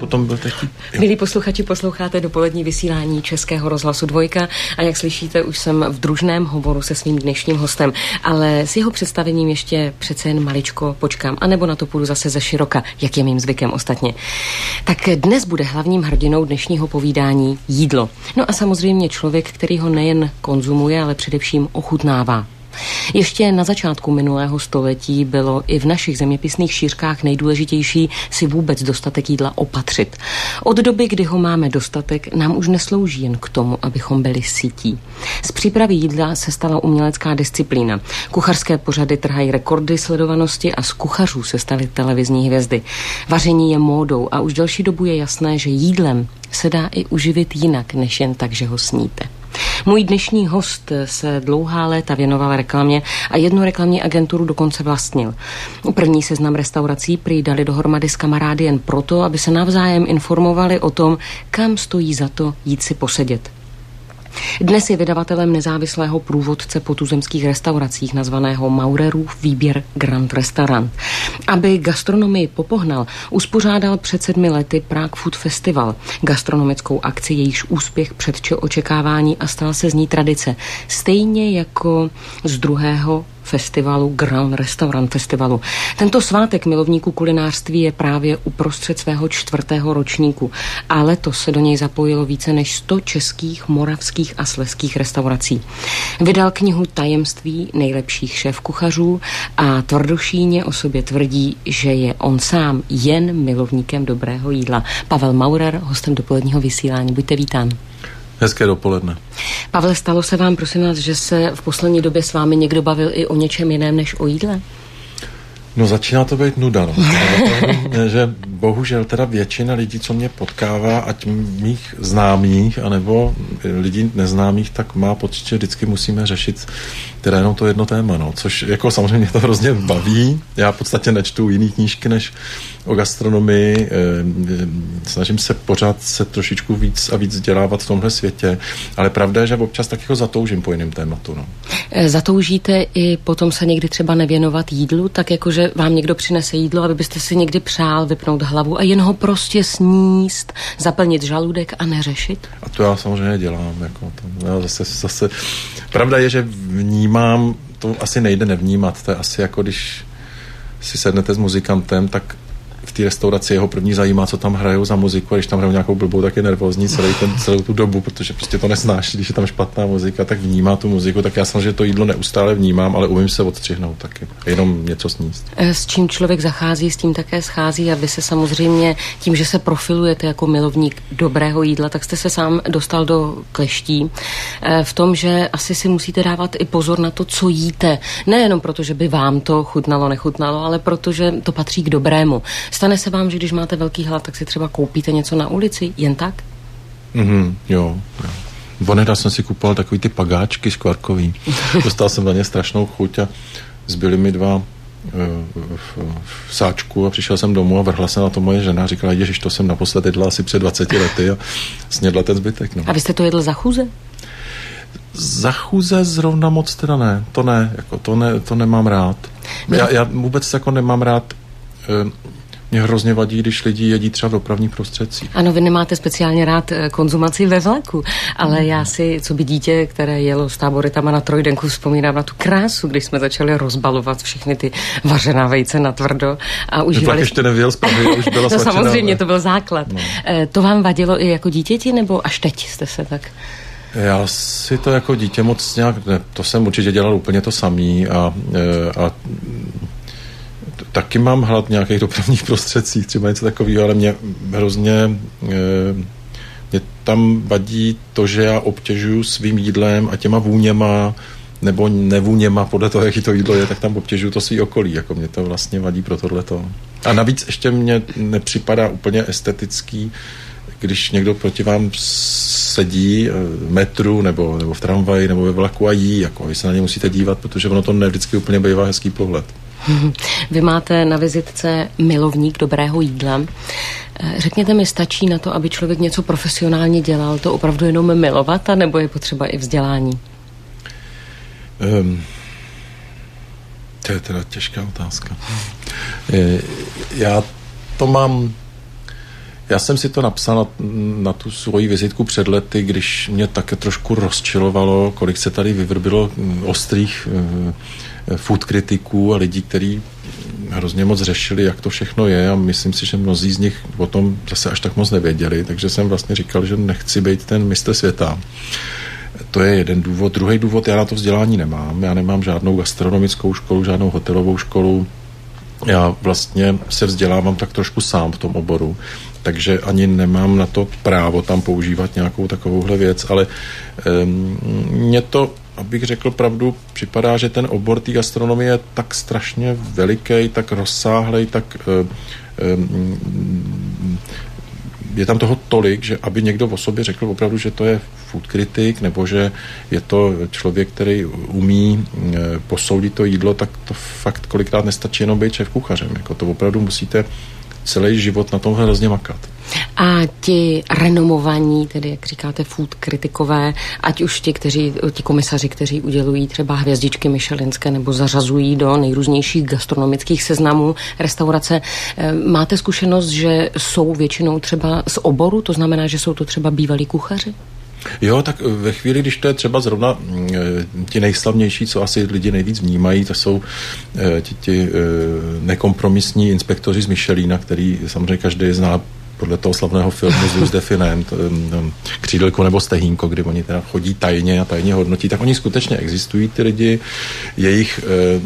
potom byl taky... Milí posluchači, posloucháte dopolední vysílání Českého rozhlasu Dvojka a jak slyšíte, už jsem v družném hovoru se svým dnešním hostem, ale s jeho představením ještě přece jen maličko počkám, anebo na to půjdu zase ze široka, jak je mým zvykem ostatně. Tak dnes bude hlavním hrdinou dnešního povídání jídlo. No a samozřejmě člověk, který ho nejen konzumuje, ale především ochutnává. Ještě na začátku minulého století bylo i v našich zeměpisných šířkách nejdůležitější si vůbec dostatek jídla opatřit. Od doby, kdy ho máme dostatek, nám už neslouží jen k tomu, abychom byli sytí. Z přípravy jídla se stala umělecká disciplína. Kuchařské pořady trhají rekordy sledovanosti a z kuchařů se staly televizní hvězdy. Vaření je módou a už delší dobu je jasné, že jídlem se dá i uživit jinak, než jen tak, že ho sníte. Můj dnešní host se dlouhá léta věnoval reklamě a jednu reklamní agenturu dokonce vlastnil. První seznam restaurací prý dali dohromady s kamarády jen proto, aby se navzájem informovali o tom, kam stojí za to jít si posedět. Dnes je vydavatelem nezávislého průvodce po tuzemských restauracích nazvaného Maurerův výběr Grand Restaurant. Aby gastronomii popohnal, uspořádal před 7 lety Prague Food Festival, gastronomickou akci, jejíž úspěch předčil očekávání a stal se z ní tradice. Stejně jako z druhého festivalu, Grand Restaurant Festivalu. Tento svátek milovníků kulinářství je právě uprostřed svého 4. ročníku a letos se do něj zapojilo více než 100 českých, moravských a slezských restaurací. Vydal knihu Tajemství nejlepších šéfkuchařů a tvrdošíjně o sobě tvrdí, že je on sám jen milovníkem dobrého jídla. Pavel Maurer, hostem dopoledního vysílání. Buďte vítán. Hezké dopoledne. Pavle, stalo se vám, prosím vás, že se v poslední době s vámi někdo bavil i o něčem jiném než o jídle? No začíná to být nuda, no. Že bohužel teda většina lidí, co mě potkává, ať mých známých, anebo lidí neznámých, tak má pocit, že vždycky musíme řešit teda jenom to jedno téma, no. Což jako samozřejmě mě to hrozně baví. Já v podstatě nečtu jiný knížky než o gastronomii. Snažím se pořád se trošičku víc a víc vzdělávat v tomhle světě, ale pravda je, že občas tak jako zatoužím po jiném tématu, no. Zatoužíte i potom se někdy třeba nevěnovat jídlu, tak jakože vám někdo přinese jídlo, aby byste si někdy přál vypnout hlavu a jen ho prostě sníst, zaplnit žaludek a neřešit? A to já samozřejmě dělám. Jako to, já zase. Pravda je, že vnímám, to asi nejde nevnímat, to je asi jako když si sednete s muzikantem, tak v té restauraci jeho první zajímá, co tam hrajou za muziku, a když tam hrajou nějakou blbou, tak je nervózní celou tu dobu, protože prostě to nesnáší, když je tam špatná muzika, tak vnímá tu muziku, tak já samozřejmě to jídlo neustále vnímám, ale umím se odstřihnout taky, jenom něco sníst. S čím člověk zachází, s tím také schází a vy se samozřejmě tím, že se profilujete jako milovník dobrého jídla, tak jste se sám dostal do kleští v tom, že asi si musíte dávat i pozor na to, co jíte. Nejenom proto, že by vám to chutnalo, nechutnalo, ale protože to patří k dobrému. Stane se vám, že když máte velký hlad, tak si třeba koupíte něco na ulici, jen tak? Jo. Voneda jsem si kupoval takový ty pagáčky škvarkový. Dostal jsem na ně strašnou chuť a zbyly mi 2 v sáčku a přišel jsem domů a vrhla se na to moje žena a říkala, ježiš, to jsem naposled jedla asi před 20 lety a snědla ten zbytek. No. A vy jste to jedl za chůze? Za chůze zrovna moc teda ne. To nemám rád. Já vůbec jako nemám rád. Mě hrozně vadí, když lidi jedí třeba v dopravních prostředcích. Ano, vy nemáte speciálně rád konzumaci ve vlaku, ale já si, co by dítě, které jelo s táboritama na trojdenku, vzpomínám na tu krásu, když jsme začali rozbalovat všechny ty vařená vejce na tvrdo a užívali... Vlak ještě nevěl z Prahy, už byla No samozřejmě, to byl základ. No. To vám vadilo i jako dítěti, nebo až teď jste se tak... Já si to jako dítě moc nějak... To jsem určitě dělal úplně to samý a taky mám hlad v nějakých dopravních prostředcích, třeba něco takového, ale mě hrozně mě tam vadí to, že já obtěžuju svým jídlem a těma vůněma nebo nevůněma, podle toho, jaký to jídlo je, tak tam obtěžuju to svý okolí, jako mě to vlastně vadí pro tohleto. A navíc ještě mě nepřipadá úplně estetický, když někdo proti vám sedí v metru nebo v tramvaji nebo ve vlaku a jí, jako vy se na ně musíte dívat, protože ono to ne vždycky úplně bývá hezký pohled. Vy máte na vizitce milovník dobrého jídla. Řekněte mi, stačí na to, aby člověk něco profesionálně dělal, to opravdu jenom milovat, nebo je potřeba i vzdělání? To je teda těžká otázka. Já to mám Já jsem si to napsal na tu svoji vizitku před lety, když mě také trošku rozčilovalo, kolik se tady vyvrbilo ostrých food kritiků a lidí, kteří hrozně moc řešili, jak to všechno je, a myslím si, že mnozí z nich o tom zase až tak moc nevěděli, takže jsem vlastně říkal, že nechci být ten mistr světa. To je jeden důvod. Druhý důvod, já na to vzdělání nemám. Já nemám žádnou gastronomickou školu, žádnou hotelovou školu. Já vlastně se vzdělávám tak trošku sám v tom oboru, takže ani nemám na to právo tam používat nějakou takovouhle věc, ale mě to, abych řekl pravdu, připadá, že ten obor té gastronomie je tak strašně veliký, tak rozsáhlej, tak je tam toho tolik, že aby někdo o sobě řekl opravdu, že to je food kritik, nebo že je to člověk, který umí posoudit to jídlo, tak to fakt kolikrát nestačí jenom být šéf kuchařem. Jako to opravdu musíte celý život na tomhle hrozně makat. A ti renomovaní, tedy jak říkáte, food kritikové, ať už ti komisaři, kteří udělují třeba hvězdičky michelinské nebo zařazují do nejrůznějších gastronomických seznamů restaurace, máte zkušenost, že jsou většinou třeba z oboru, to znamená, že jsou to třeba bývalí kuchaři? Jo, tak ve chvíli, když to je třeba zrovna ti nejslavnější, co asi lidi nejvíc vnímají, to jsou ti nekompromisní inspektoři z Michelina, který samozřejmě každý zná podle toho slavného filmu s Louis Definem, Křídelko nebo Stehínko, kdy oni teda chodí tajně a tajně hodnotí, tak oni skutečně existují, ty lidi. Jejich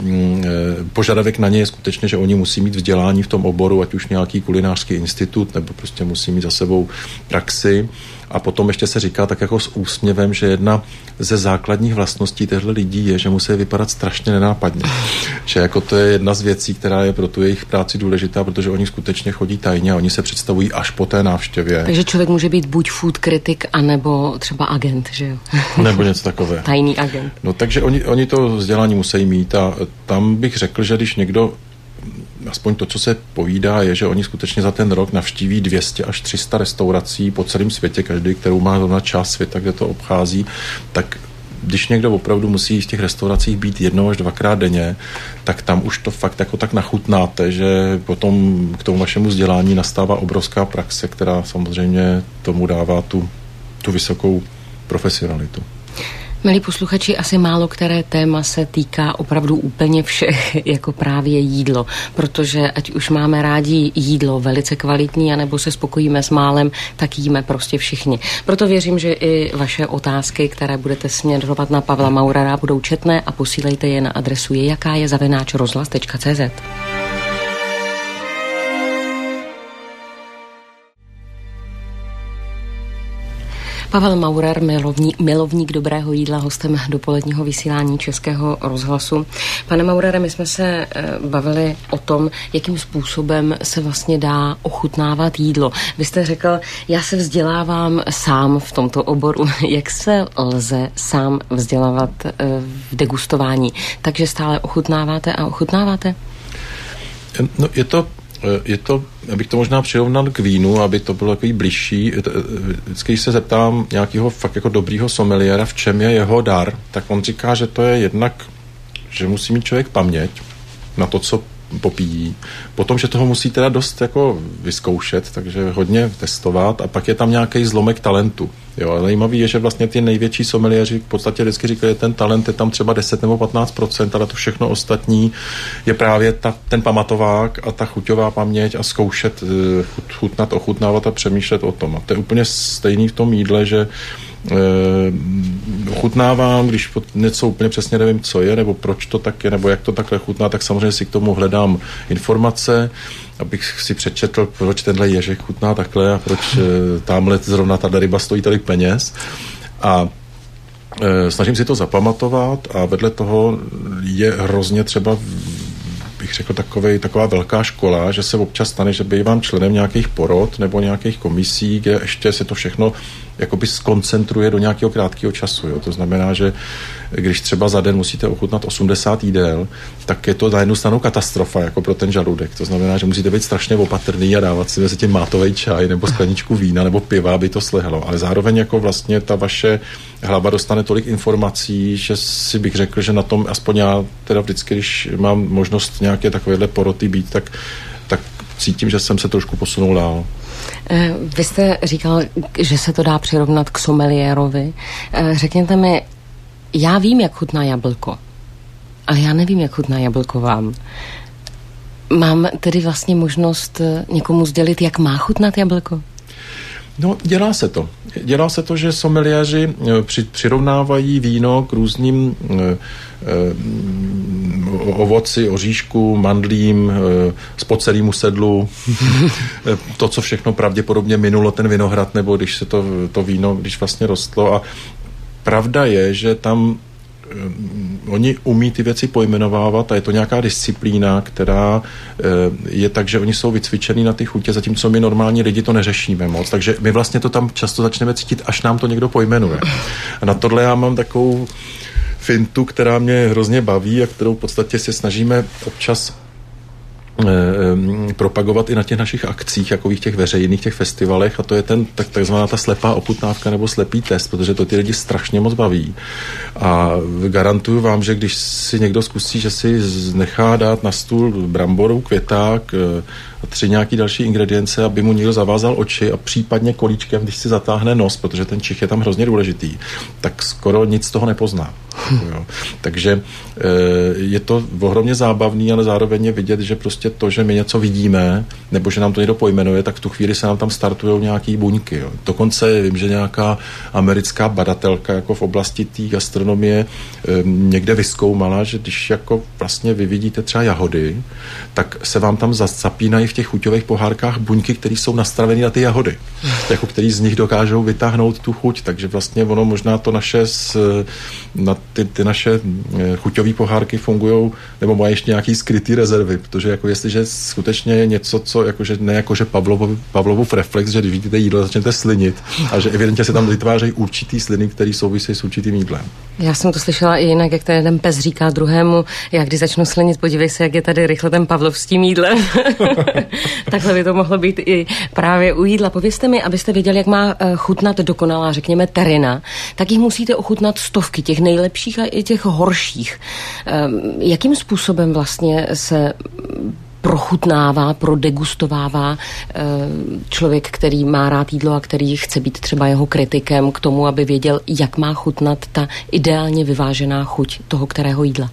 požadavek na ně je skutečně, že oni musí mít vzdělání v tom oboru, ať už nějaký kulinářský institut, nebo prostě musí mít za sebou praxi. A potom ještě se říká tak jako s úsměvem, že jedna ze základních vlastností těchto lidí je, že musí vypadat strašně nenápadně. Že jako to je jedna z věcí, která je pro tu jejich práci důležitá, protože oni skutečně chodí tajně a oni se představují až po té návštěvě. Takže člověk může být buď food kritik, anebo třeba agent, že jo? Nebo něco takové. Tajný agent. No takže oni to vzdělání musí mít a tam bych řekl, že když někdo aspoň to, co se povídá, je, že oni skutečně za ten rok navštíví 200 až 300 restaurací po celém světě, každý, kterou má zrovna část světa, kde to obchází, tak když někdo opravdu musí v těch restauracích být 1 až 2krát denně, tak tam už to fakt jako tak nachutnáte, že potom k tomu vašemu vzdělání nastává obrovská praxe, která samozřejmě tomu dává tu vysokou profesionalitu. Milí posluchači, asi málo které téma se týká opravdu úplně všech, jako právě jídlo, protože ať už máme rádi jídlo velice kvalitní, anebo se spokojíme s málem, tak jíme prostě všichni. Proto věřím, že i vaše otázky, které budete směrovat na Pavla Maurera, budou četné a posílejte je na adresu jekaje@rozhlas.cz. Pavel Maurer, milovník dobrého jídla, hostem dopoledního vysílání Českého rozhlasu. Pane Maurere, my jsme se bavili o tom, jakým způsobem se vlastně dá ochutnávat jídlo. Vy jste řekl, já se vzdělávám sám v tomto oboru. Jak se lze sám vzdělávat v degustování? Takže stále ochutnáváte a ochutnáváte? No, je to, abych to možná přirovnal k vínu, aby to bylo takový bližší. Vždycky, když se zeptám nějakého fakt jako dobrýho someliéra, v čem je jeho dar, tak on říká, že to je jednak, že musí mít člověk paměť na to, co popíjí. Potom, že toho musí teda dost jako vyzkoušet, takže hodně testovat a pak je tam nějaký zlomek talentu. Jo, ale zajímavý je, že vlastně ty největší someliéři v podstatě vždycky říkají, že ten talent je tam třeba 10 nebo 15%, ale to všechno ostatní je právě ten pamatovák a ta chuťová paměť a zkoušet, chutnat, ochutnávat a přemýšlet o tom. A to je úplně stejný v tom jídle, že ochutnávám, když něco úplně přesně nevím, co je, nebo proč to tak je, nebo jak to takhle chutná, tak samozřejmě si k tomu hledám informace, abych si přečetl, proč tenhle ježek chutná takhle a proč tamhle zrovna ta ryba stojí tolik peněz. A snažím si to zapamatovat a vedle toho je hrozně třeba, bych řekl, taková velká škola, že se občas stane, že bývám členem nějakých porod nebo nějakých komisí, kde ještě se to všechno jakoby skoncentruje do nějakého krátkého času. Jo. To znamená, že když třeba za den musíte ochutnat 80 jídel, tak je to na jednu stranu katastrofa jako pro ten žaludek. To znamená, že musíte být strašně opatrný a dávat si mezi tím mátovej čaj nebo skleničku vína nebo piva, aby to slehlo. Ale zároveň jako vlastně ta vaše hlava dostane tolik informací, že si bych řekl, že na tom aspoň já teda vždycky, když mám možnost nějaké takovéhle poroty být, tak cítím, že jsem se trošku posunul dál. Vy jste říkal, že se to dá přirovnat k someliérovi. Řekněte mi, já vím, jak chutná jablko, ale já nevím, jak chutná jablko vám. Mám tedy vlastně možnost někomu sdělit, jak má chutnat jablko? No, dělá se to. Dělá se to, že someliéři přirovnávají víno k různým ovoci, oříšku, mandlím, spocelému sedlu. To, co všechno pravděpodobně minulo ten vinohrad, nebo když se to víno, když vlastně rostlo. A pravda je, že tam oni umí ty věci pojmenovávat a je to nějaká disciplína, která je tak, že oni jsou vycvičení na ty chutě, zatímco my normální lidi to neřešíme moc. Takže my vlastně to tam často začneme cítit, až nám to někdo pojmenuje. A na tohle já mám takovou fintu, která mě hrozně baví a kterou v podstatě se snažíme občas propagovat i na těch našich akcích, jakových těch veřejných, těch festivalech, a to je takzvaná ta slepá ochutnávka nebo slepý test, protože to ty lidi strašně moc baví. A garantuju vám, že když si někdo zkusí, že si nechá dát na stůl bramboru, květák a 3 nějaký další ingredience, aby mu někdo zavázal oči a případně kolíčkem, když si zatáhne nos, protože ten čich je tam hrozně důležitý, tak skoro nic z toho nepozná. Jo. Takže je to ohromně zábavný, ale zároveň je vidět, že prostě to, že my něco vidíme, nebo že nám to někdo pojmenuje, tak v tu chvíli se nám tam startujou nějaký buňky. Jo. Dokonce vím, že nějaká americká badatelka jako v oblasti té gastronomie někde vyzkoumala, že když jako vlastně vy vidíte třeba jahody, tak se vám tam zapínají v těch chuťových pohárkách buňky, které jsou nastavené na ty jahody, jako který z nich dokážou vytáhnout tu chuť, takže vlastně ono možná to naše ty naše chuťové pohárky fungujou, nebo mají ještě nějaký skrytý rezervy, protože jako jestliže skutečně je něco, co jakože ne jakože Pavlovův reflex, že když vidíte jídlo, začnete slinit a že evidentně se tam vytvářejí určitý sliny, který souvisí s určitým jídlem. Já jsem to slyšela i jinak, jak ten jeden pes říká druhému, já když začnu slinit, podívej se, jak je tady rychle ten Pavlov s tím jídlem. Takhle by to mohlo být i právě u jídla. Povězte mi, abyste věděli, jak má chutnat dokonalá, řekněme, terina, tak jich musíte ochutnat stovky, těch nejlepších a i těch horších. Jakým způsobem vlastně se prochutnává, prodegustovává člověk, který má rád jídlo a který chce být třeba jeho kritikem k tomu, aby věděl, jak má chutnat ta ideálně vyvážená chuť toho kterého jídla?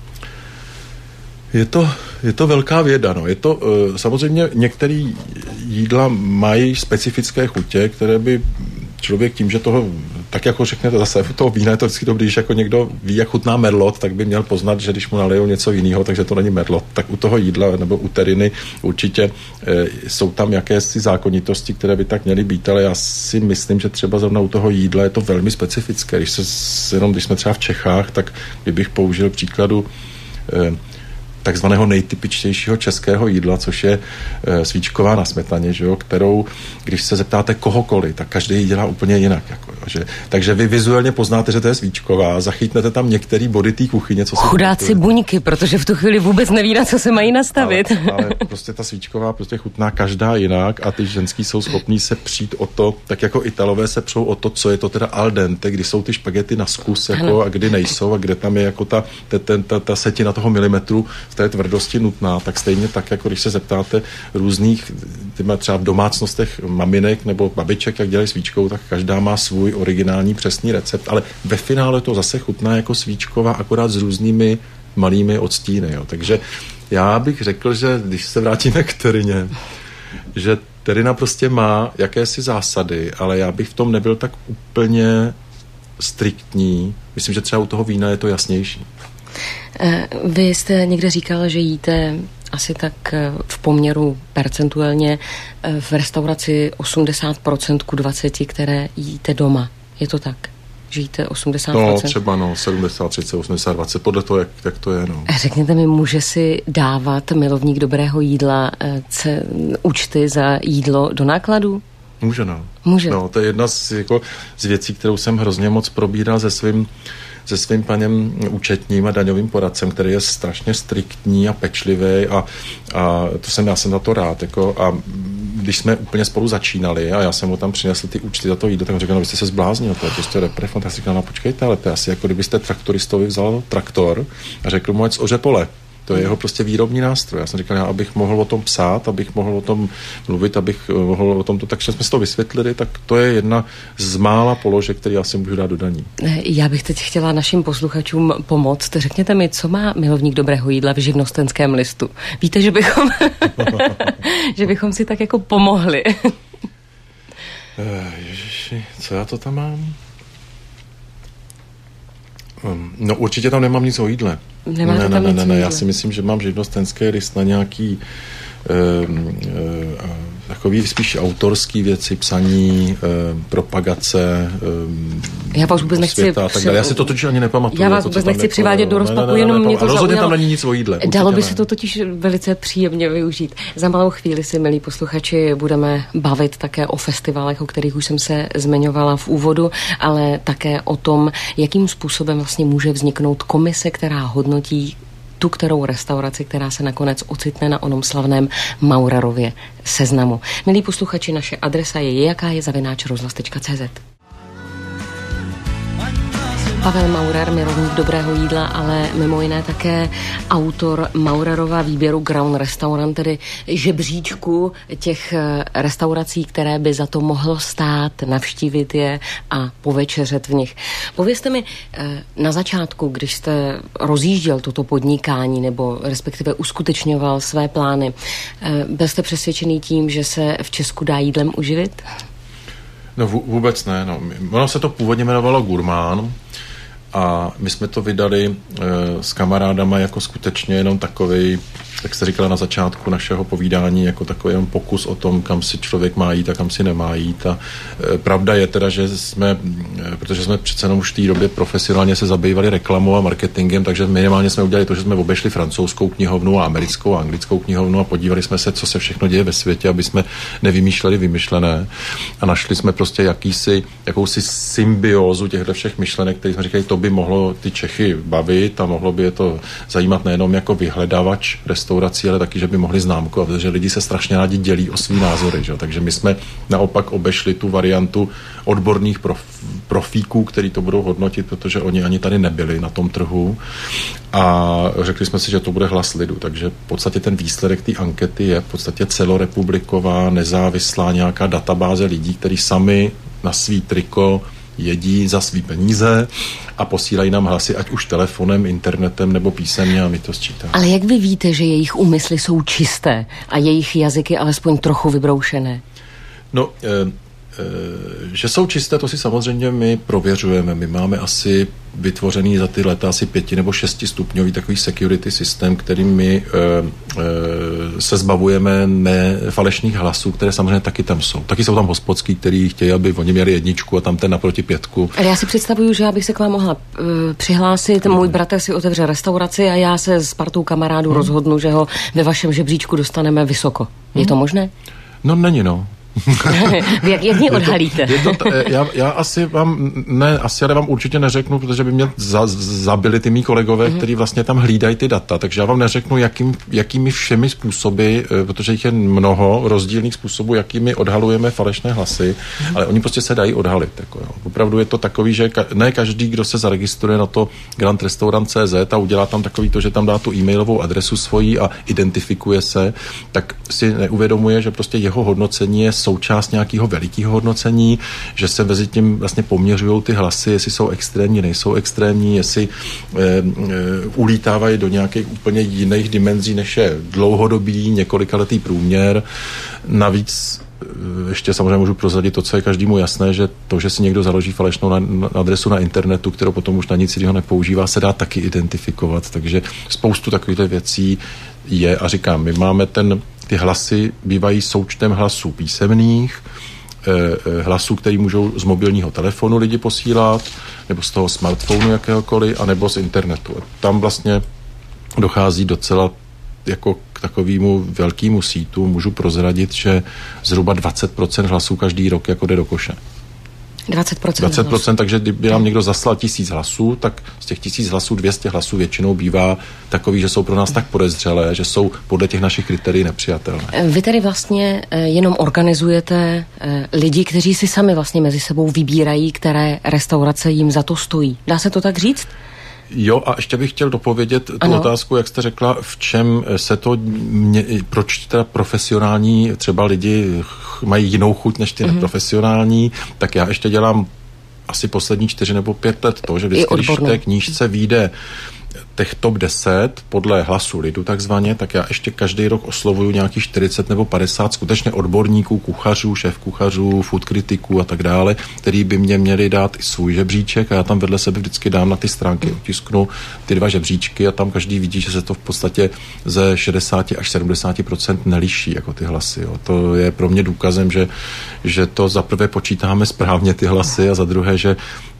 Je to velká věda. No. Je to, samozřejmě některé jídla mají specifické chutě, které by člověk tím, že toho, tak jako řeknete zase, toho vína je to vždycky dobrý, když jako někdo ví, jak chutná merlot, tak by měl poznat, že když mu nalejou něco jiného, takže to není merlot. Tak u toho jídla nebo u teriny určitě jsou tam jakési zákonitosti, které by tak měly být, ale já si myslím, že třeba zrovna u toho jídla je to velmi specifické. Když jsme třeba v Čechách, tak kdybych použil příkladu takzvaného nejtypičtějšího českého jídla, což je svíčková na smetaně, že jo, kterou, když se zeptáte kohokoliv, tak každý ji dělá úplně jinak. Jako, že, takže vy vizuálně poznáte, že to je svíčková, zachytnete tam některé body té kuchyně. Co chudáci buňky, protože v tu chvíli vůbec neví, na co se mají nastavit. Ale prostě ta svíčková prostě chutná každá jinak a ty ženský jsou schopní se přijít o to, tak jako Italové se přou o to, co je to teda al dente, kdy jsou ty špagety na zkus jako, a kdy nejsou a kde tam je jako ta setina toho milimetru v té tvrdosti nutná, tak stejně tak, jako když se zeptáte různých, třeba v domácnostech maminek nebo babiček, jak dělají svíčkou, tak každá má svůj originální přesný recept, ale ve finále to zase chutná jako svíčková, akorát s různými malými odstíny. Jo. Takže já bych řekl, že když se vrátíme k terině, že terina prostě má jakési zásady, ale já bych v tom nebyl tak úplně striktní. Myslím, že třeba u toho vína je to jasnější. Vy jste někde říkal, že jíte asi tak v poměru percentuálně v restauraci 80% ku 20%, které jíte doma. Je to tak? Že jíte 80%? No, třeba 70, 30, 80, 20, podle toho, jak to je. No. Řekněte mi, může si dávat milovník dobrého jídla účty za jídlo do nákladu? Může, no. Může. No, to je jedna z věcí, kterou jsem hrozně moc probíral se svým panem účetním a daňovým poradcem, který je strašně striktní a pečlivý a já jsem za to rád. Jako, a když jsme úplně spolu začínali a já jsem mu tam přinesl ty účty za to jídlo, tak on řekl, no vy jste se zbláznil, to je prostě reprefont. Já si říkal, no počkejte, ale to je asi jako kdybyste traktoristovi vzal traktor a řekl mu, ať zoře pole. To je jeho prostě výrobní nástroj. Já jsem říkal, abych mohl o tom psát, abych mohl o tom mluvit, abych mohl o tom, takže jsme si to vysvětlili, tak to je jedna z mála položek, který já si můžu dát do daní. Já bych teď chtěla našim posluchačům pomoct. Řekněte mi, co má milovník dobrého jídla v živnostenském listu? Víte, že bychom si tak jako pomohli. Ježiši, co já to tam mám? No určitě tam nemám nic o jídle. Ne, já si myslím, že mám živnostenský list na nějaký takový spíš autorský věci, psaní, propagace, já vás vůbec nechci já si to totiž ani nepamatuju. Já vás vůbec nechci přivádět do rozpaku, jenom mě to zaujalo. Rozhodně tam není nic o jídle. Dalo by se to totiž velice příjemně využít. Za malou chvíli si, milí posluchači, budeme bavit také o festivalech, o kterých už jsem se zmiňovala v úvodu, ale také o tom, jakým způsobem vlastně může vzniknout komise, která hodnotí tu kterou restauraci, která se nakonec ocitne na onom slavném Maurerově seznamu. Milí posluchači, naše adresa je jakaje@rozhlas.cz. Pavel Maurer, milovník dobrého jídla, ale mimo jiné také autor Maurerova výběru Ground Restaurant, tedy žebříčku těch restaurací, které by za to mohlo stát, navštívit je a povečeřet v nich. Povězte mi, na začátku, když jste rozjížděl toto podnikání, nebo respektive uskutečňoval své plány, byl jste přesvědčený tím, že se v Česku dá jídlem uživit? No vůbec ne. No. Ono se to původně jmenovalo Gurmán, a my jsme to vydali s kamarádama jako skutečně jenom takovej, jak jste říkala na začátku našeho povídání, jako takový jenom pokus o tom, kam si člověk má jít a kam si nemá jít. A pravda je teda, že protože jsme přece jenom už v té době profesionálně se zabývali reklamou a marketingem, takže minimálně jsme udělali to, že jsme obešli francouzskou knihovnu a americkou a anglickou knihovnu a podívali jsme se, co se všechno děje ve světě, aby jsme nevymýšleli vymyšlené. A našli jsme prostě jakousi symbiózu těchto všech myšlenek, které jsme říkali, to by mohlo ty Čechy bavit a mohlo by je to zajímat nejenom jako vyhledávač restaurací, ale taky, že by mohli známkovat, protože lidi se strašně rádi dělí o svý názory. Že? Takže my jsme naopak obešli tu variantu odborných profíků, který to budou hodnotit, protože oni ani tady nebyli na tom trhu. A řekli jsme si, že to bude hlas lidu. Takže v podstatě ten výsledek té ankety je v podstatě celorepubliková, nezávislá nějaká databáze lidí, kteří sami na svý triko jedí za svý peníze a posílají nám hlasy, ať už telefonem, internetem nebo písemně, a my to sčítáme. Ale jak vy víte, že jejich úmysly jsou čisté a jejich jazyky alespoň trochu vybroušené? No, že jsou čisté, to si samozřejmě my prověřujeme. My máme asi vytvořený za ty leta asi 5 nebo 6 stupňový takový security systém, kterým my se zbavujeme falešných hlasů, které samozřejmě taky tam jsou. Taky jsou tam hospodský, který chtějí, aby oni měli 1 a tam ten naproti 5. Ale já si představuju, že já bych se k vám mohla přihlásit. Můj bratr si otevře restauraci a já se s partou kamarádů rozhodnu, že ho ve vašem žebříčku dostaneme vysoko. Je to možné? No není, no. Jak mě odhalíte? Já asi vám určitě neřeknu, protože by mě zabili ty mý kolegové, kteří vlastně tam hlídají ty data, takže já vám neřeknu, jakými všemi způsoby, protože jich je mnoho rozdílných způsobů, jakými odhalujeme falešné hlasy, ale oni prostě se dají odhalit. Jako, jo. Opravdu je to takový, že ne každý, kdo se zaregistruje na to grandrestaurant.cz a udělá tam takový to, že tam dá tu e-mailovou adresu svojí a identifikuje se, tak si neuvědomuje, že prostě jeho hodnocení je součást nějakého velikého hodnocení, že se mezi tím vlastně poměřují ty hlasy, jestli jsou extrémní, nejsou extrémní, jestli ulítávají do nějakých úplně jiných dimenzí, než je dlouhodobý, několikaletý průměr. Navíc ještě samozřejmě můžu prozradit to, co je každému jasné, že to, že si někdo založí falešnou adresu na internetu, kterou potom už na nic jiného nepoužívá, se dá taky identifikovat. Takže spoustu takových věcí je a říkám, my máme ty hlasy bývají součtem hlasů písemných, hlasů, který můžou z mobilního telefonu lidi posílat, nebo z toho smartphonu jakéhokoliv, anebo z internetu. Tam vlastně dochází docela jako k takovému velkému sítu. Můžu prozradit, že zhruba 20% hlasů každý rok jako jde do koše. 20%, takže kdyby nám někdo zaslal 1000 hlasů, tak z těch 1000 hlasů 200 hlasů většinou bývá takový, že jsou pro nás tak podezřelé, že jsou podle těch našich kritérií nepřijatelné. Vy tedy vlastně jenom organizujete lidi, kteří si sami vlastně mezi sebou vybírají, které restaurace jim za to stojí. Dá se to tak říct? Jo, a ještě bych chtěl dopovědět tu otázku, jak jste řekla, v čem se to, proč teda profesionální třeba lidi mají jinou chuť než ty neprofesionální, tak já ještě dělám asi poslední 4 nebo 5 let to, že vždycky, když té knížce vyjde těch top 10 podle Hlasu lidu takzvaně, tak já ještě každý rok oslovuju nějakých 40 nebo 50 skutečně odborníků, kuchařů, šéfkuchařů, food kritiků a tak dále, který by mě měli dát i svůj žebříček a já tam vedle sebe vždycky dám na ty stránky, otisknu ty 2 žebříčky a tam každý vidí, že se to v podstatě ze 60 až 70% neliší jako ty hlasy. Jo. To je pro mě důkazem, že to za prvé počítáme správně ty hlasy a za druhé, že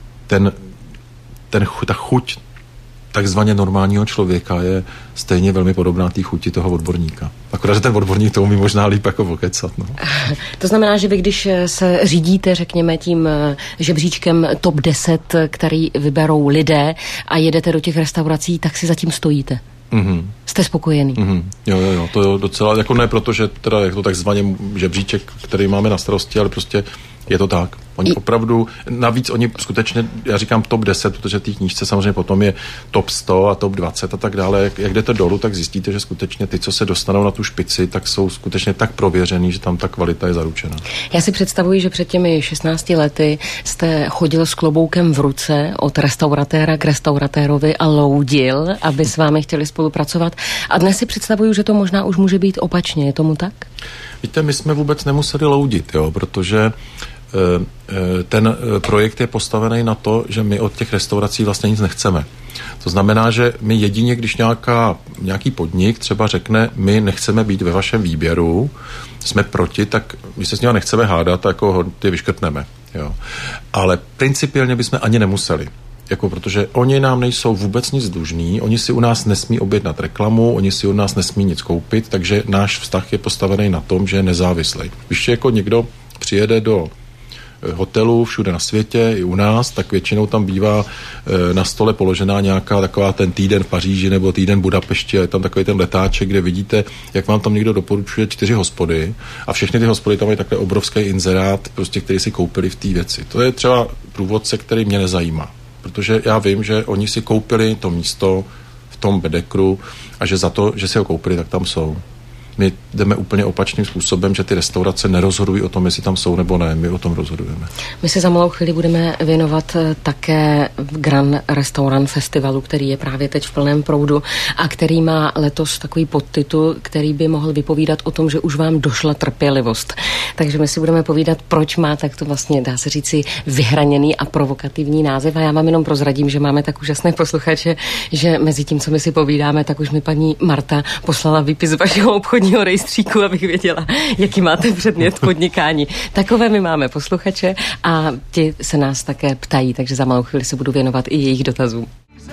ta chuť takzvaně normálního člověka je stejně velmi podobná té chuti toho odborníka. Akorát, že ten odborník to umí možná líp jako vokecat. No. To znamená, že vy, když se řídíte, řekněme, tím žebříčkem top 10, který vyberou lidé a jedete do těch restaurací, tak si zatím stojíte. Jste spokojený? Jo, to je docela, jako ne proto, že teda je to takzvaně žebříček, který máme na starosti, ale prostě je to tak. Oni opravdu, navíc oni skutečně, já říkám top 10, protože té knížce samozřejmě potom je top 100 a top 20 a tak dále. Jak jdete dolů, tak zjistíte, že skutečně ty, co se dostanou na tu špici, tak jsou skutečně tak prověřený, že tam ta kvalita je zaručena. Já si představuji, že před těmi 16 lety jste chodil s kloboukem v ruce od restauratéra k restauratérovi a loudil, aby s vámi chtěli spolupracovat. A dnes si představuju, že to možná už může být opačně. Je tomu tak? Víte, my jsme vůbec nemuseli loudit, jo, protože ten projekt je postavený na to, že my od těch restaurací vlastně nic nechceme. To znamená, že my jedině, když nějaký podnik třeba řekne, my nechceme být ve vašem výběru, jsme proti, tak my se s nimi nechceme hádat, jako ty vyškrtneme. Jo. Ale principiálně bychom ani nemuseli. Jako protože oni nám nejsou vůbec nic dlužní, oni si u nás nesmí objednat reklamu, oni si u nás nesmí nic koupit, takže náš vztah je postavený na tom, že je nezávislý. Když jako někdo přijede do hotelu všude na světě, i u nás, tak většinou tam bývá na stole položená nějaká taková ten týden v Paříži nebo týden v Budapešti a je tam takový ten letáček, kde vidíte, jak vám tam někdo doporučuje 4 hospody a všechny ty hospody tam mají takhle obrovský inzerát, prostě, který si koupili v té věci. To je třeba průvodce, který mě nezajímá, protože já vím, že oni si koupili to místo v tom bedekru a že za to, že si ho koupili, tak tam jsou. My jdeme úplně opačným způsobem, že ty restaurace nerozhodují o tom, jestli tam jsou nebo ne, my o tom rozhodujeme. My se za malou chvíli budeme věnovat také Grand Restaurant Festivalu, který je právě teď v plném proudu a který má letos takový podtitul, který by mohl vypovídat o tom, že už vám došla trpělivost. Takže my si budeme povídat, proč má takto vlastně, dá se říci, vyhraněný a provokativní název. A já vám jenom prozradím, že máme tak úžasné posluchače, že mezi tím, co my si povídáme, tak už mi paní Marta poslala výpis z vašeho obchodního rejstříku, abych věděla, jaký máte předmět podnikání. Takové my máme posluchače a ti se nás také ptají, takže za malou chvíli se budu věnovat i jejich dotazům.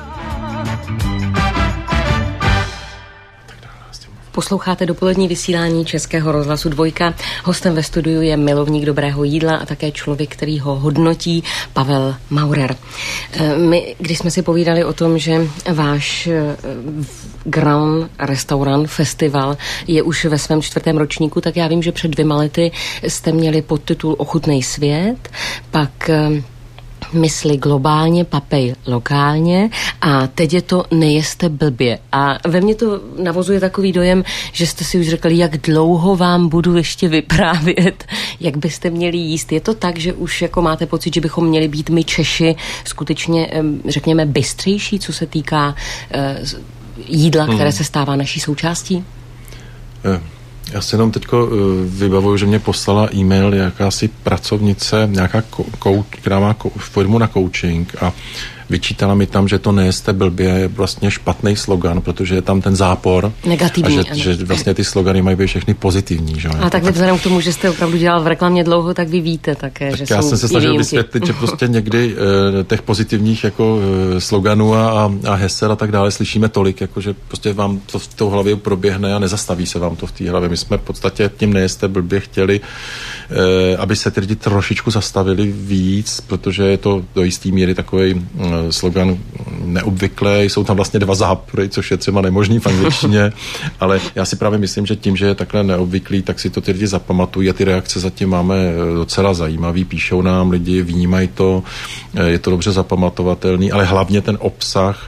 Posloucháte dopolední vysílání Českého rozhlasu Dvojka. Hostem ve studiu je milovník dobrého jídla a také člověk, který ho hodnotí, Pavel Maurer. My, když jsme si povídali o tom, že váš Grand Restaurant Festival je už ve svém 4. ročníku, tak já vím, že před 2 lety jste měli podtitul Ochutnej svět, pak Mysli globálně, papej lokálně a teď je to Nejeste blbě. A ve mně to navozuje takový dojem, že jste si už řekli, jak dlouho vám budu ještě vyprávět, jak byste měli jíst. Je to tak, že už jako máte pocit, že bychom měli být my Češi skutečně, řekněme, bystřejší, co se týká jídla, které se stává naší součástí? Já si jenom teďko vybavuju, že mě poslala e-mail jakási pracovnice, nějaká která má firmu na coaching a vyčítala mi tam, že to Nejeste blbě je vlastně špatný slogan, protože je tam ten zápor. Negativní. A že vlastně ty slogany mají být všechny pozitivní. Že? A tak vzhledem k tomu, že jste opravdu dělal v reklamě dlouho, tak vy víte také, tak že já jsem se snažil vysvětlit, že prostě někdy těch pozitivních jako sloganů a hesel a tak dále slyšíme tolik, jako že prostě vám to v té hlavě proběhne a nezastaví se vám to v té hlavě. My jsme v podstatě tím Nejeste blbě chtěli, aby se ty lidi trošičku zastavili víc, protože je to do jistý míry takový slogan neobvyklý, jsou tam vlastně 2 zápory, což je třeba nemožný v angličtině, ale já si právě myslím, že tím, že je takhle neobvyklý, tak si to ty lidi zapamatují a ty reakce zatím máme docela zajímavý, píšou nám lidi, vnímají to, je to dobře zapamatovatelný, ale hlavně ten obsah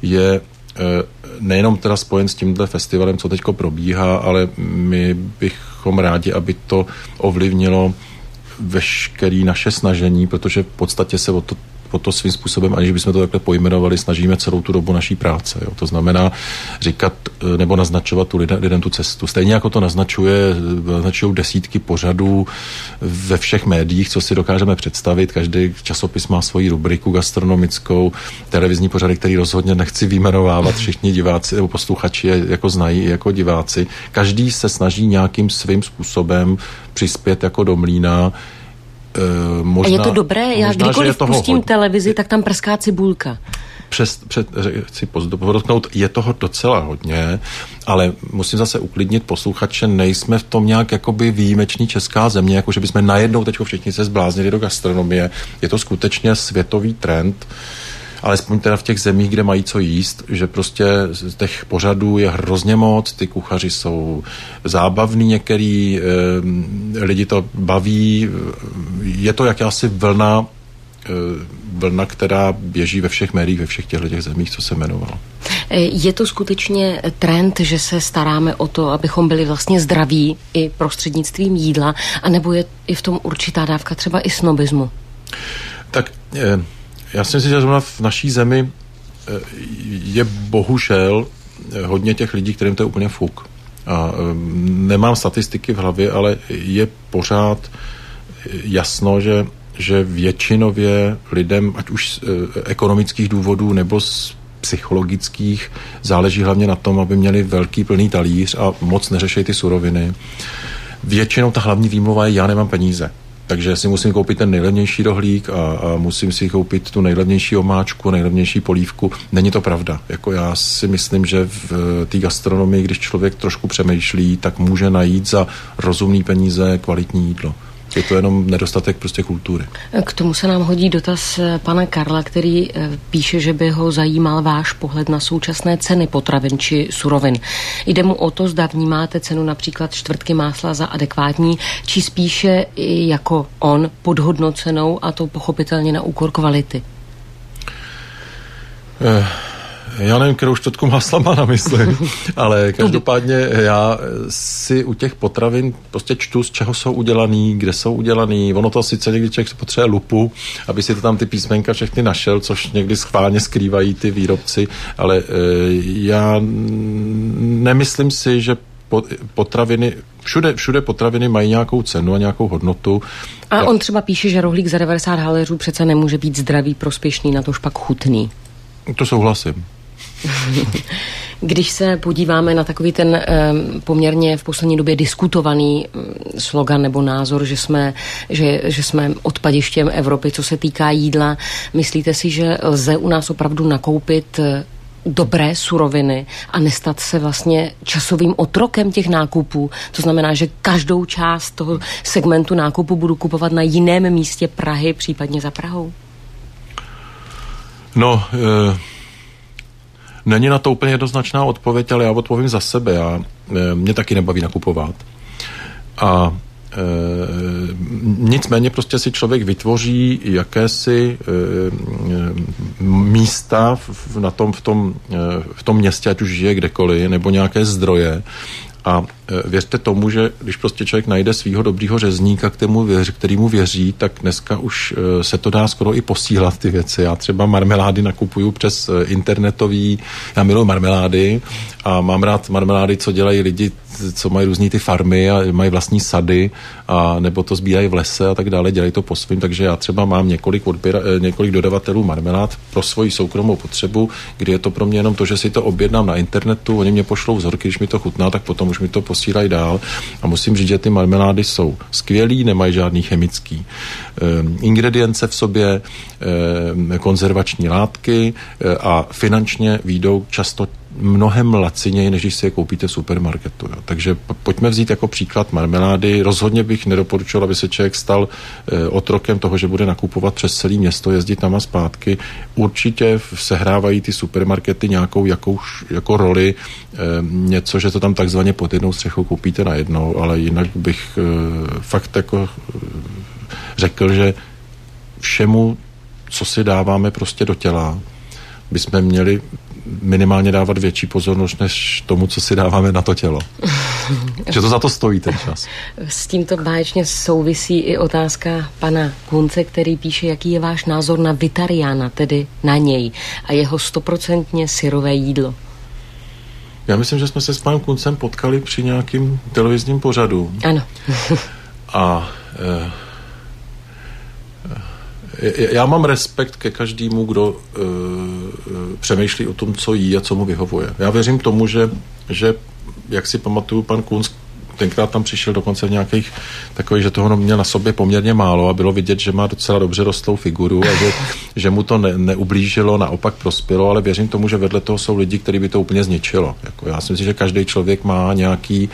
je nejenom teda spojen s tímhle festivalem, co teďko probíhá, ale my bychom rádi, aby to ovlivnilo veškeré naše snažení, protože v podstatě se o to svým způsobem, aniž bychom to takhle pojmenovali, snažíme celou tu dobu naší práce. Jo. To znamená říkat nebo naznačovat lidem tu cestu. Stejně jako to naznačují desítky pořadů ve všech médiích, co si dokážeme představit. Každý časopis má svoji rubriku gastronomickou, televizní pořady, který rozhodně nechci vyjmenovávat, všichni diváci nebo posluchači jako znají jako diváci. Každý se snaží nějakým svým způsobem přispět jako do mlýna. Možná, a je to dobré? Já kdykoliv pustím televizi, tak tam prská cibulka. Chci podotknout, je toho docela hodně, ale musím zase uklidnit posluchače, nejsme v tom nějak jakoby výjimeční česká země, jako že bychom najednou teď všichni se zbláznili do gastronomie. Je to skutečně světový trend, alespoň teda v těch zemích, kde mají co jíst, že prostě z těch pořadů je hrozně moc, ty kuchaři jsou zábavní některý, lidi to baví, je to jakási vlna, která běží ve všech médiích, ve všech těchto zemích, co se jmenovalo. Je to skutečně trend, že se staráme o to, abychom byli vlastně zdraví i prostřednictvím jídla, anebo je i v tom určitá dávka třeba i snobismu? Tak já si myslím, že zrovna v naší zemi je bohužel hodně těch lidí, kterým to je úplně fuk. A nemám statistiky v hlavě, ale je pořád jasno, že většinově lidem, ať už z ekonomických důvodů nebo z psychologických, záleží hlavně na tom, aby měli velký plný talíř a moc neřešejí ty suroviny. Většinou ta hlavní výmluva je, já nemám peníze. Takže si musím koupit ten nejlevnější rohlík a musím si koupit tu nejlevnější omáčku, nejlevnější polívku. Není to pravda. Jako já si myslím, že v té gastronomii, když člověk trošku přemýšlí, tak může najít za rozumný peníze kvalitní jídlo. Je to jenom nedostatek prostě kultury. K tomu se nám hodí dotaz pana Karla, který píše, že by ho zajímal váš pohled na současné ceny potravin či surovin. Jde mu o to, zda vnímáte cenu například čtvrtky másla za adekvátní, či spíše jako on podhodnocenou a to pochopitelně na úkor kvality. Já nevím, kterou čtvrtku másla má na mysli, ale každopádně já si u těch potravin prostě čtu, z čeho jsou udělaný, kde jsou udělaný. Ono to sice někdy člověk potřebuje lupu, aby si to tam ty písmenka všechny našel, což někdy schválně skrývají ty výrobci, ale já nemyslím si, že potraviny, všude potraviny mají nějakou cenu a nějakou hodnotu. A on třeba píše, že rohlík za 90 haléřů přece nemůže být zdravý, prospěšný, natož pak chutný. To souhlasím. Když se podíváme na takový ten poměrně v poslední době diskutovaný slogan nebo názor, že jsme odpadištěm Evropy, co se týká jídla, myslíte si, že lze u nás opravdu nakoupit dobré suroviny a nestat se vlastně časovým otrokem těch nákupů? To znamená, že každou část toho segmentu nákupu budu kupovat na jiném místě Prahy, případně za Prahou? No, není na to úplně jednoznačná odpověď, ale já odpovím za sebe. Mě taky nebaví nakupovat. A nicméně prostě si člověk vytvoří jakési místa v tom městě, ať už žije kdekoliv, nebo nějaké zdroje. A věřte tomu, že když prostě člověk najde svýho dobrýho řezníka, kterýmu věří, tak dneska už se to dá skoro i posílat ty věci. Já třeba marmelády nakupuju přes internetový, já miluji marmelády a mám rád marmelády, co dělají lidi, co mají různý ty farmy a mají vlastní sady a nebo to sbírají v lese a tak dále, dělají to po svým, takže já třeba mám několik dodavatelů marmelád pro svoji soukromou potřebu, kdy je to pro mě jenom to, že si to objednám na internetu, oni mě pošlou vzorky, když mi to chutná, tak potom už mi to posílají dál a musím říct, že ty marmelády jsou skvělý, nemají žádný chemický ingredience v sobě, konzervační látky a finančně výjdou často mnohem laciněji, než když si je koupíte v supermarketu. Jo. Takže pojďme vzít jako příklad marmelády. Rozhodně bych nedoporučil, aby se člověk stal otrokem toho, že bude nakupovat přes celé město, jezdit tam a zpátky. Určitě sehrávají ty supermarkety nějakou jako roli, něco, že to tam takzvaně pod jednou střechou koupíte najednou, ale jinak bych fakt jako řekl, že všemu, co si dáváme prostě do těla, bychom měli minimálně dávat větší pozornost než tomu, co si dáváme na to tělo. Že to za to stojí ten čas. S tímto báječně souvisí i otázka pana Kunce, který píše, jaký je váš názor na Vitariána, tedy na něj a jeho 100% syrové jídlo. Já myslím, že jsme se s panem Kuncem potkali při nějakým televizním pořadu. Ano. A já mám respekt ke každému, kdo přemýšlí o tom, co jí a co mu vyhovuje. Já věřím tomu, že jak si pamatuju, pan Kunc tenkrát tam přišel dokonce v nějakých takových, že toho měl na sobě poměrně málo a bylo vidět, že má docela dobře rostlou figuru a že mu to neublížilo, naopak prospělo, ale věřím tomu, že vedle toho jsou lidi, který by to úplně zničilo. Jako já si myslím, že každý člověk má nějaký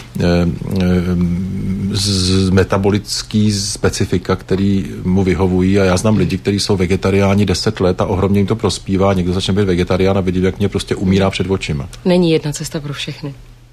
metabolický specifika, který mu vyhovují a já znám lidi, kteří jsou vegetariáni 10 let a ohromně jim to prospívá, někdo začne být vegetarián a vidí, jak mě prostě umírá před očima. Není jedna cesta pro všechny.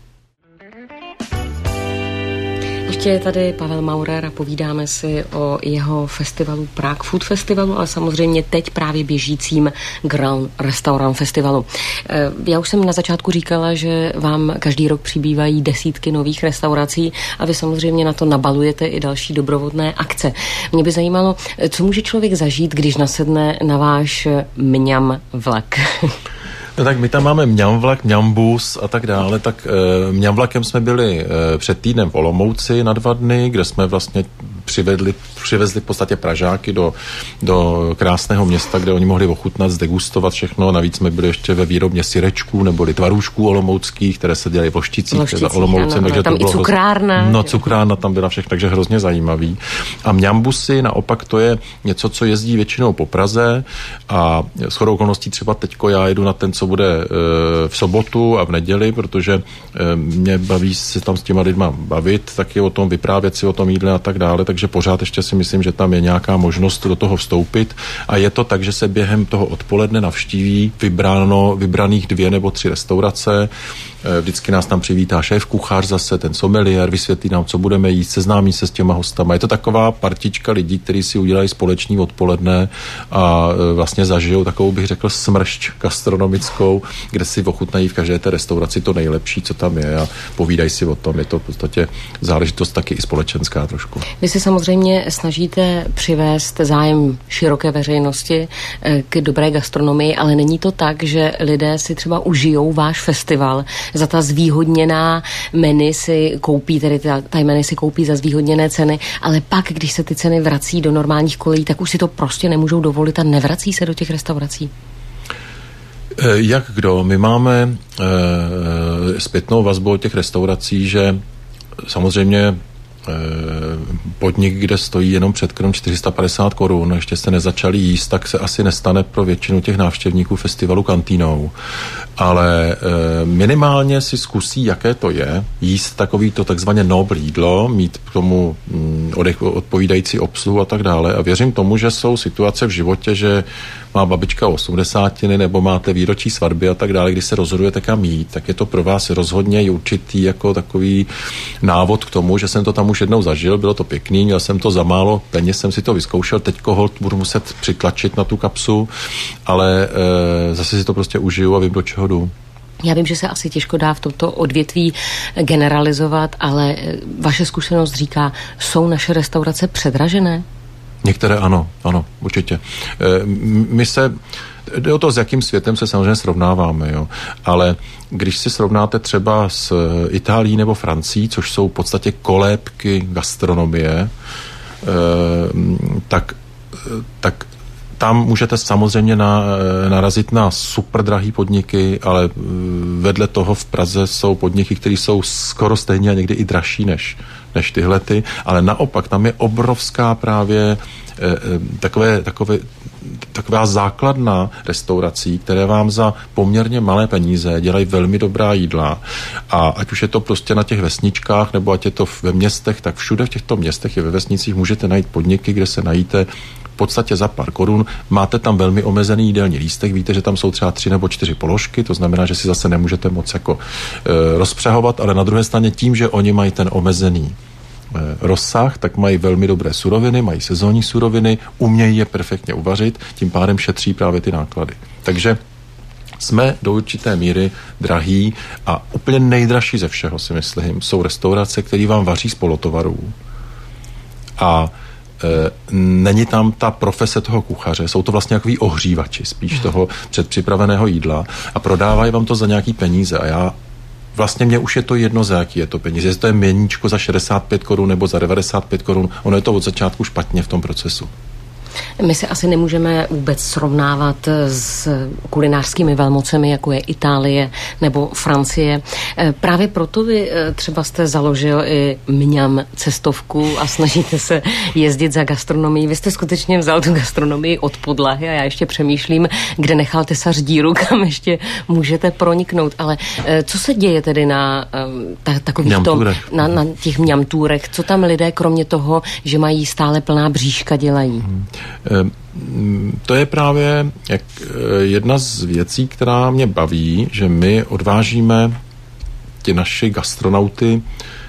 Ještě je tady Pavel Maurer a povídáme si o jeho festivalu Prague Food Festivalu, ale samozřejmě teď právě běžícím Grand Restaurant Festivalu. Já už jsem na začátku říkala, že vám každý rok přibývají desítky nových restaurací a vy samozřejmě na to nabalujete i další doprovodné akce. Mě by zajímalo, co může člověk zažít, když nasedne na váš mňam vlak. No tak my tam máme mňamvlak, mňambus a tak dále, tak mňamvlakem jsme byli před týdnem v Olomouci na 2 dny, kde jsme vlastně přivezli v podstatě Pražáky do krásného města, kde oni mohli ochutnat, zdegustovat všechno. Navíc jsme byli ještě ve výrobně syrečků neboli tvarůžků olomouckých, které se dělají v Lošticích za Olomoucem. Ano, takže tam to i cukrárna. No, cukrárna tam byla všechno, takže hrozně zajímavý. A mňambusy naopak to je něco, co jezdí většinou po Praze a shodou okolností třeba teďko já jedu na ten, co bude v sobotu a v neděli, protože mě baví se tam s těma lidma bavit, taky o tom vyprávět si o tom jídle a tak dále, takže pořád ještě si myslím, že tam je nějaká možnost do toho vstoupit a je to tak, že se během toho odpoledne navštíví vybraných 2 nebo 3 restaurace. Vždycky nás tam přivítá šéf kuchař zase, ten sommelier, vysvětlí nám, co budeme jíst, seznámí se s těma hostama. Je to taková partička lidí, kteří si udělají společný odpoledne a vlastně zažijou takovou, bych řekl, smršť gastronomickou, kde si ochutnají v každé té restauraci to nejlepší, co tam je a povídají si o tom. Je to v podstatě záležitost taky i společenská trošku. Vy si samozřejmě snažíte přivést zájem široké veřejnosti k dobré gastronomii, ale není to tak, že lidé si třeba užijou váš festival za ta zvýhodněná menu si koupí, tedy ta menu si koupí za zvýhodněné ceny, ale pak, když se ty ceny vrací do normálních kolejí, tak už si to prostě nemůžou dovolit a nevrací se do těch restaurací. Jak kdo? My máme zpětnou vazbu od těch restaurací, že samozřejmě podnik, kde stojí jenom předkrm 450 korun, ještě se nezačali jíst, tak se asi nestane pro většinu těch návštěvníků festivalu kantýnou. Ale minimálně si zkusí, jaké to je, jíst takovýto takzvaně nobl jídlo, mít k tomu odpovídající obsluhu a tak dále. A věřím tomu, že jsou situace v životě, že má babička 80 nebo máte výročí svatby a tak dále, když se rozhodujete kam jít, tak je to pro vás rozhodně určitý jako takový návod k tomu, že jsem to tam už jednou zažil, bylo to pěkný, měl jsem to za málo peněz, jsem si to vyzkoušel, teďko holt budu muset přitlačit na tu kapsu, ale zase si to prostě užiju a vím, do čeho jdu. Já vím, že se asi těžko dá v tomto odvětví generalizovat, ale vaše zkušenost říká, jsou naše restaurace předražené? Některé ano, určitě. Jde o to, s jakým světem se samozřejmě srovnáváme, jo. Ale když si srovnáte třeba s Itálií nebo Francií, což jsou v podstatě kolébky gastronomie, tak tam můžete samozřejmě narazit na super drahý podniky, ale vedle toho v Praze jsou podniky, které jsou skoro stejně a někdy i dražší než tyhlety, ale naopak tam je obrovská právě taková základna restaurací, které vám za poměrně malé peníze dělají velmi dobrá jídla a ať už je to prostě na těch vesničkách nebo ať je to ve městech, tak všude v těchto městech i ve vesnicích můžete najít podniky, kde se najíte v podstatě za pár korun. Máte tam velmi omezený jídelní lístek, víte, že tam jsou třeba 3 nebo 4 položky, to znamená, že si zase nemůžete moc jako rozpřehovat, ale na druhé straně tím, že oni mají ten omezený rozsah, tak mají velmi dobré suroviny, mají sezónní suroviny, umějí je perfektně uvařit, tím pádem šetří právě ty náklady. Takže jsme do určité míry drahý a úplně nejdražší ze všeho, si myslím, jsou restaurace, které vám vaří z polotovarů. A není tam ta profese toho kuchaře, jsou to vlastně takový ohřívači spíš toho předpřipraveného jídla a prodávají vám to za nějaký peníze a vlastně mně už je to jedno, za jaký je to peníze. Jestli to je měníčko za 65 korun nebo za 95 korun, ono je to od začátku špatně v tom procesu. My se asi nemůžeme vůbec srovnávat s kulinářskými velmocemi, jako je Itálie nebo Francie. Právě proto vy třeba jste založil i Mňam cestovku a snažíte se jezdit za gastronomií. Vy jste skutečně vzal tu gastronomii od podlahy a já ještě přemýšlím, kde nechal tesař díru, kam ještě můžete proniknout. Ale co se děje tedy na takových na těch mňamtůrech? Co tam lidé, kromě toho, že mají stále plná bříška, dělají? To je právě jedna z věcí, která mě baví, že my odvážíme ti naši gastronauty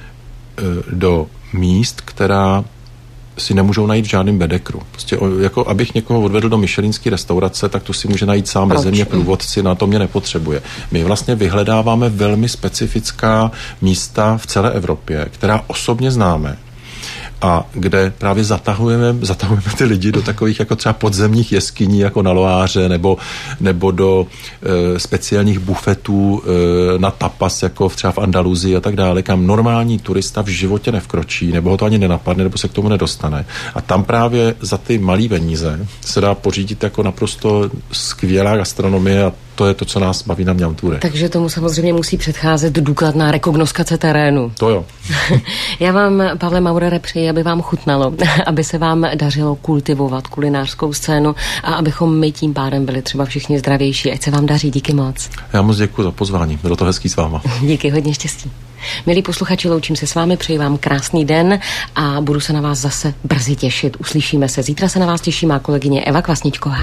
do míst, která si nemůžou najít v žádném bedekru. Prostě jako abych někoho odvedl do michelinské restaurace, tak to si může najít sám beze mě průvodci, na to mě nepotřebuje. My vlastně vyhledáváme velmi specifická místa v celé Evropě, která osobně známe, a kde právě zatahujeme ty lidi do takových jako třeba podzemních jeskyní, jako na Loáře, nebo do speciálních bufetů na tapas, jako třeba v Andaluzii a tak dále, kam normální turista v životě nevkročí, nebo ho to ani nenapadne, nebo se k tomu nedostane. A tam právě za ty malý peníze se dá pořídit jako naprosto skvělá gastronomie a to je to, co nás baví na mňamtůrech. Takže tomu samozřejmě musí předcházet důkladná rekognoskace terénu. To jo. Já vám, Pavle Maurere, přeji, aby vám chutnalo, aby se vám dařilo kultivovat kulinářskou scénu a abychom my tím pádem byli třeba všichni zdravější. Ať se vám daří, díky moc. Já moc děkuji za pozvání, bylo to hezký s váma. Díky, hodně štěstí. Milí posluchači, loučím se s vámi, přeji vám krásný den a budu se na vás zase brzy těšit. Uslyšíme se. Zítra se na vás těší má kolegyně Eva Kvasničková.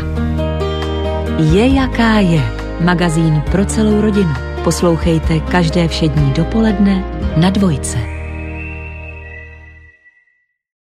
Je jaká je. Magazín pro celou rodinu. Poslouchejte každé všední dopoledne na Dvojce.